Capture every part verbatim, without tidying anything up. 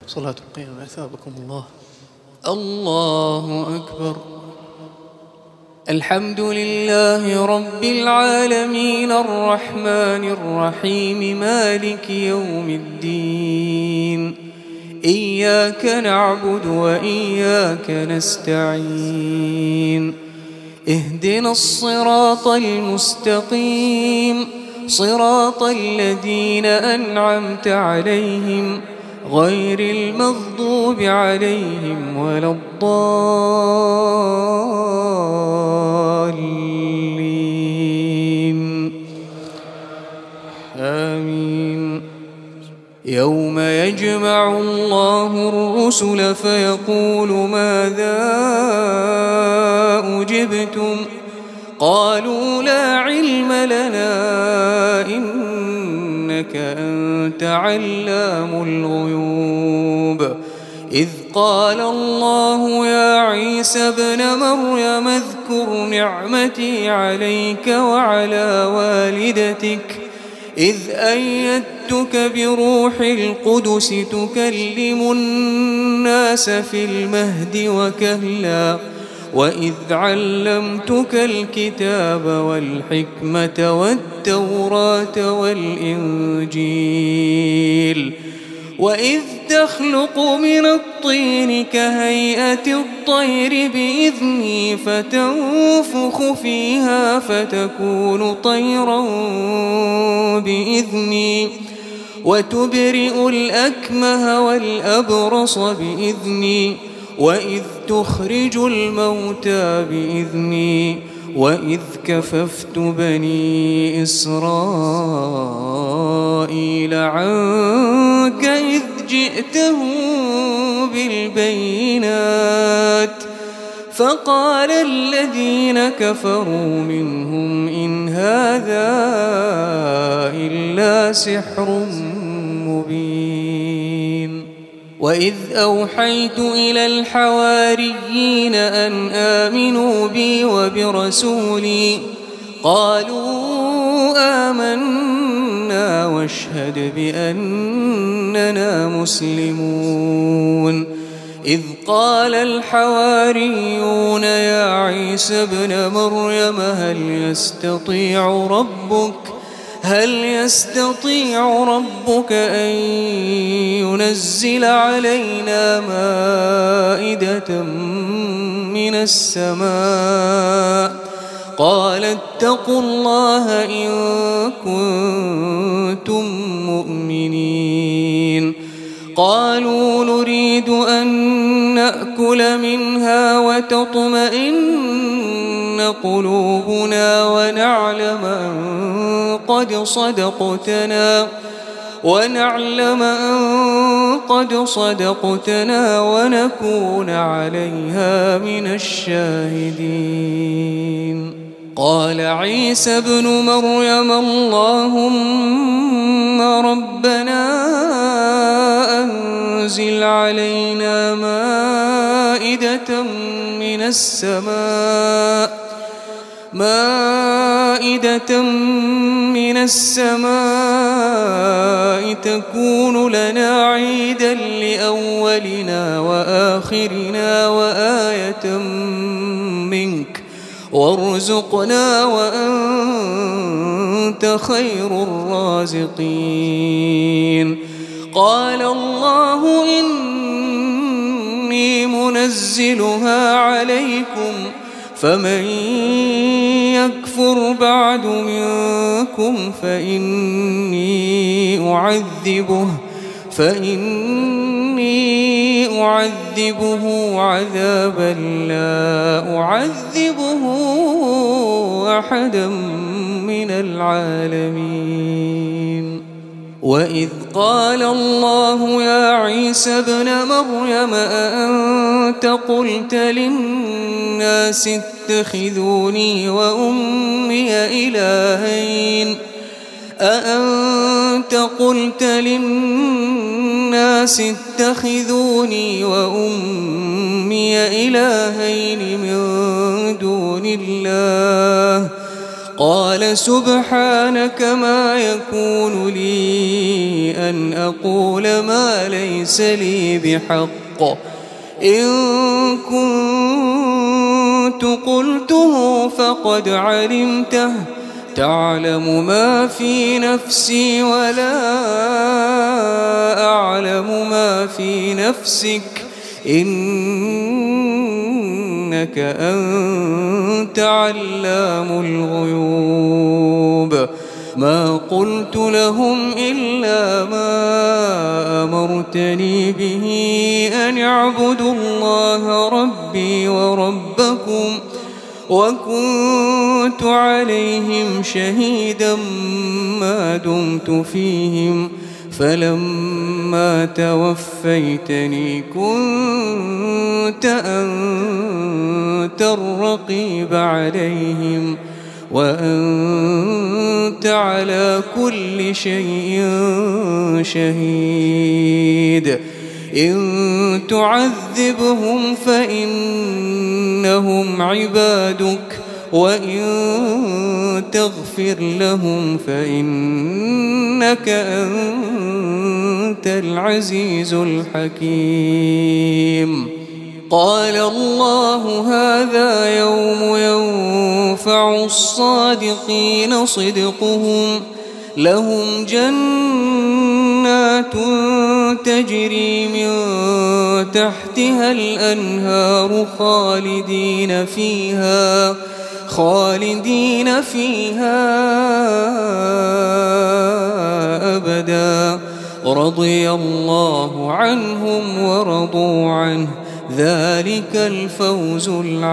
صلاة القيام أثابكم الله. الله أكبر. الحمد لله رب العالمين الرحمن الرحيم مالك يوم الدين. إياك نعبد وإياك نستعين. اهدنا الصراط المستقيم صراط الذين أنعمت عليهم غير المغضوب عليهم ولا الضالين. آمين. يوم يجمع الله الرسل فيقول ماذا أجبتم قالوا لا علم لنا إنك أنت علام الغيوب. إذ قال الله يا عيسى ابن مريم اذكر نعمتي عليك وعلى والدتك إذ أيدتك بروح القدس تكلم الناس في المهد وكهلا وإذ علمتك الكتاب والحكمة والتوراة والإنجيل وإذ تخلق من الطين كهيئة الطير بإذني فتنفخ فيها فتكون طيرا بإذني وتبرئ الأكمه والأبرص بإذني وإذ تخرج الموتى بإذني وإذ كففت بني إسرائيل عنك إذ جئتهم بالبينات فقال الذين كفروا منهم إن هذا إلا سحر مبين. وإذ أوحيت إلى الحواريين أن آمنوا بي وبرسولي قالوا آمنا واشهد بأننا مسلمون. إذ قال الحواريون يا عيسى ابن مريم هل يستطيع ربك هل يستطيع ربك أن ينزل علينا مائدة من السماء قال اتقوا الله إن كنتم مؤمنين. قالوا نريد أن نأكل منها وتطمئن قلوبنا ونعلم أن قد صدقتنا ونعلم أن قد صدقتنا ونكون عليها من الشاهدين. قال عيسى ابن مريم اللهم ربنا أنزل علينا مائدة من السماء مائدة من السماء تكون لنا عيدا لأولنا وآخرنا وآية منك وارزقنا وأنت خير الرازقين. قال الله إني منزلها عليكم فمن يكفر بعد منكم فإني أعذبه فإني أعذبه عذابا لا أعذبه أحدا من العالمين. وإذ قال الله يا عيسى ابن مريم أأنت قلت للناس اتخذوني وأمي إلهين أأنت قلت للناس اتخذوني وأمي إلهين من دون الله قال سبحانك ما يكون لي أن أقول ما ليس لي بحق إن كنت قلته فقد علمته تعلم ما في نفسي ولا أعلم ما في نفسك إنك أنت علام الغيوب ما قلت لهم إلا ما أمرتني به أن اعبدوا الله ربي وربكم وكنت عليهم شهيدا ما دمت فيهم فلما توفيتني كنت أنت الرقيب عليهم وأنت على كل شيء شهيد إن تعذبهم فإنهم عبادك وإن تغفر لهم فإنك أنت العزيز الحكيم قال الله هذا يوم ينفع الصادقين صدقهم لهم جنات تجري من تحتها الأنهار خالدين فيها خالدين فيها أبدا رضي الله عنهم ورضوا عنه ذلك الفوز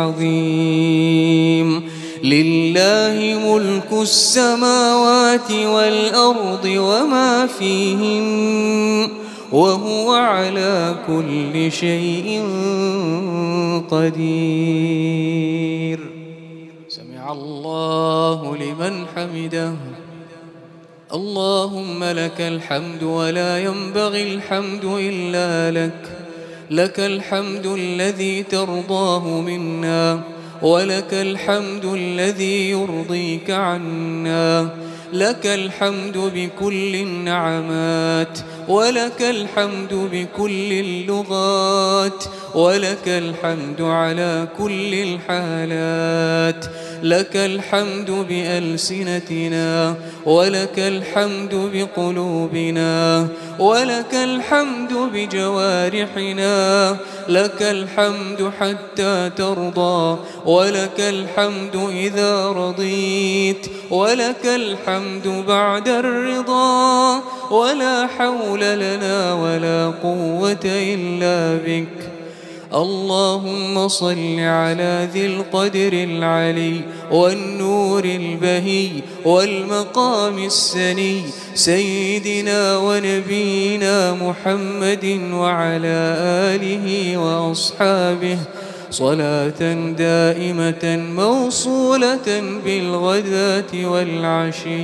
العظيم لله ملك السماوات والأرض وما فيهن وهو على كل شيء قدير سمع الله لمن حمده اللهم لك الحمد ولا ينبغي الحمد إلا لك لك الحمد الذي ترضاه منا ولك الحمد الذي يرضيك عنا لك الحمد بكل النعمات ولك الحمد بكل اللغات ولك الحمد على كل الحالات لك الحمد بألسنتنا ولك الحمد بقلوبنا ولك الحمد بجوارحنا لك الحمد حتى ترضى ولك الحمد إذا رضيت ولك الحمد بعد الرضا ولا حول لنا ولا قوة إلا بك اللهم صل على ذي القدر العلي والنور البهي والمقام السني سيدنا ونبينا محمد وعلى آله وأصحابه صلاة دائمة موصولة بالغداة والعشي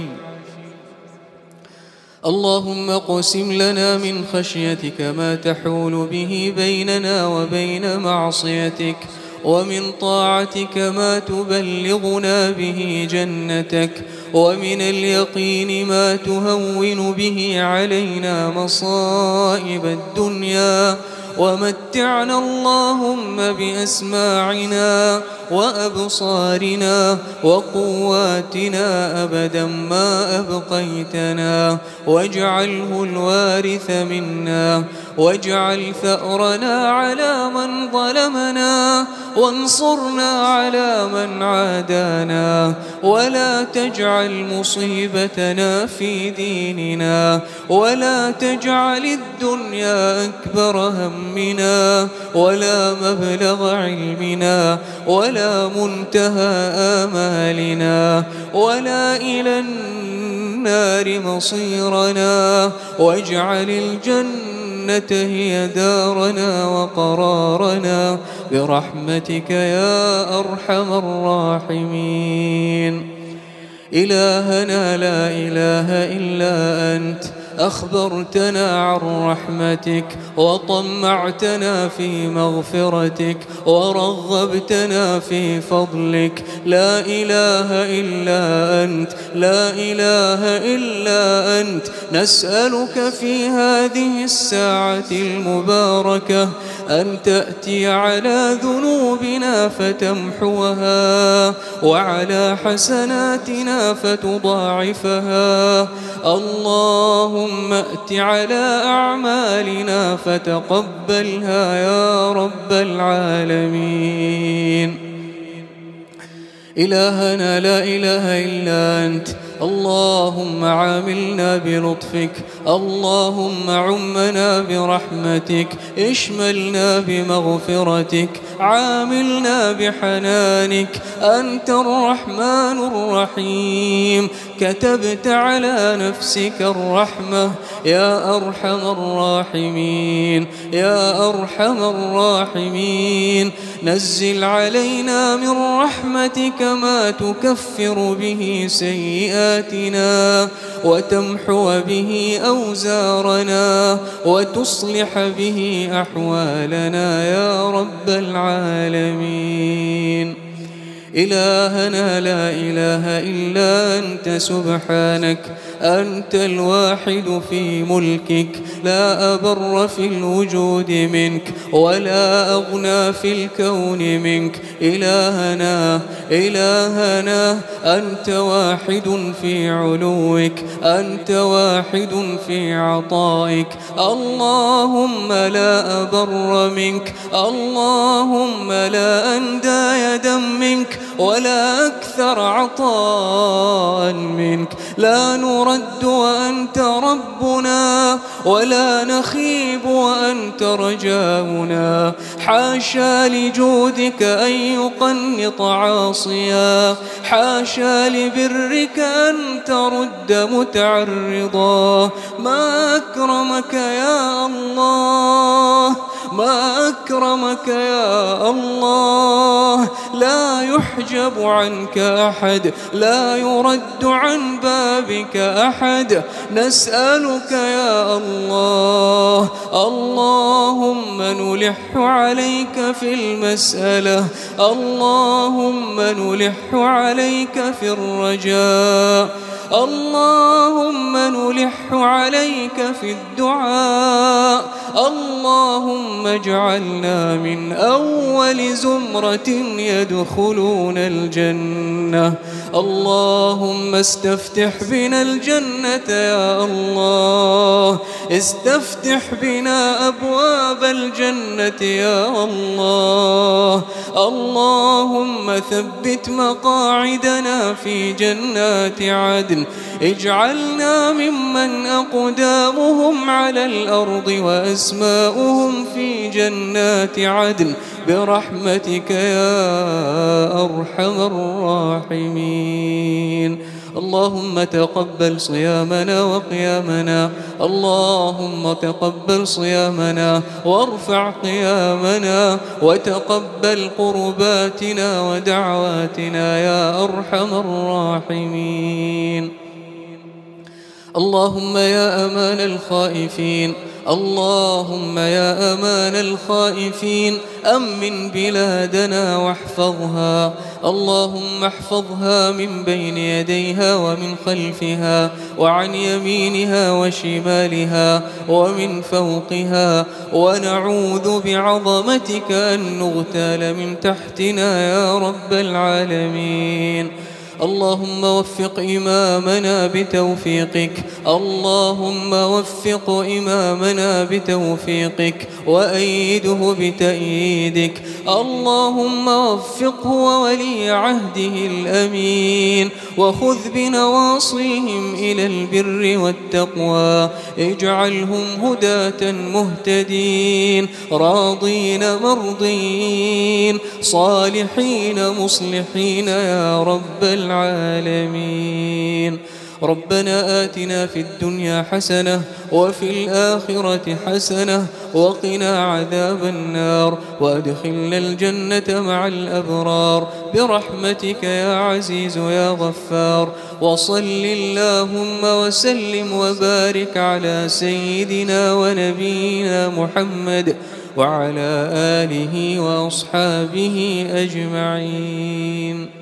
اللهم اقسم لنا من خشيتك ما تحول به بيننا وبين معصيتك ومن طاعتك ما تبلغنا به جنتك ومن اليقين ما تهون به علينا مصائب الدنيا ومتعنا اللهم بأسماعنا وأبصارنا وقواتنا أبدا ما أبقيتنا واجعله الوارث منا واجعل ثأرنا على من ظلمنا وانصرنا على من عادانا ولا تجعل مصيبتنا في ديننا ولا تجعل الدنيا أكبر همنا ولا مبلغ علمنا ولا منتهى آمالنا ولا إلى النار مصيرنا واجعل الجنة هي دارنا وقرارنا برحمتك يا أرحم الراحمين إلهنا لا إله إلا أنت أخبرتنا عن رحمتك وطمعتنا في مغفرتك ورغبتنا في فضلك. لا إله إلا أنت، لا إله إلا أنت. نسألك في هذه الساعة المباركة أن تأتي على ذنوبنا فتمحوها وعلى حسناتنا فتضاعفها. اللهم أت على أعمالنا فتقبلها يا رب العالمين. إلهنا لا إله إلا أنت، اللهم عاملنا بلطفك، اللهم عمنا برحمتك، اشملنا بمغفرتك، عاملنا بحنانك. أنت الرحمن الرحيم، كتبت على نفسك الرحمة يا أرحم الراحمين، يا أرحم الراحمين. نزل علينا من رحمتك ما تكفر به سيئاتنا وتمحو به أوزارنا وتصلح به أحوالنا يا رب العالمين. إلهنا لا إله إلا أنت، سبحانك أنت الواحد في ملكك، لا أبر في الوجود منك ولا أغنى في الكون منك. إلهنا إلهنا أنت واحد في علوك، أنت واحد في عطائك. اللهم لا أبر منك، اللهم لا أندى يدا منك ولا أكثر عطاء منك. لا نرد وأنت ربنا ولا نخيب وأنت رجاؤنا. حاشا لجودك أن يقنط عاصيا، حاشا لبرك أن ترد متعرضا. ما أكرمك يا الله، ما أكرمك يا الله. لا يحجب عنك أحد، لا يرد عن بابك أحد. نسألك يا الله، اللهم نلح عليك في المسألة، اللهم نلح عليك في الرجاء، اللهم نلح عليك في الدعاء. اللهم اجعلنا من أول زمرة يدخلون الجنة. اللهم استفتح بنا الجنة يا الله، استفتح بنا أبواب الجنة يا الله. اللهم ثبت مقاعدنا في جنات عدن، اجعلنا ممن أقدامهم على الأرض وأسماؤهم في جنات عدن برحمتك يا أرحم الراحمين. اللهم تقبل صيامنا وقيامنا، اللهم تقبل صيامنا وارفع قيامنا وتقبل قرباتنا ودعواتنا يا أرحم الراحمين. اللهم يا أمان الخائفين، اللهم يا أمان الخائفين أمن بلادنا واحفظها. اللهم احفظها من بين يديها ومن خلفها وعن يمينها وشمالها ومن فوقها، ونعوذ بعظمتك أن نغتال من تحتنا يا رب العالمين. اللهم وفق إمامنا بتوفيقك، اللهم وفق إمامنا بتوفيقك وأيده بتأييدك. اللهم وفقه وولي عهده الأمين، وخذ بنواصيهم إلى البر والتقوى. اجعلهم هداة مهتدين، راضين مرضين، صالحين مصلحين يا رب العالمين. ربنا آتنا في الدنيا حسنة وفي الآخرة حسنة وقنا عذاب النار وأدخلنا الجنة مع الأبرار برحمتك يا عزيز يا غفار. وصل اللهم وسلم وبارك على سيدنا ونبينا محمد وعلى آله وأصحابه أجمعين.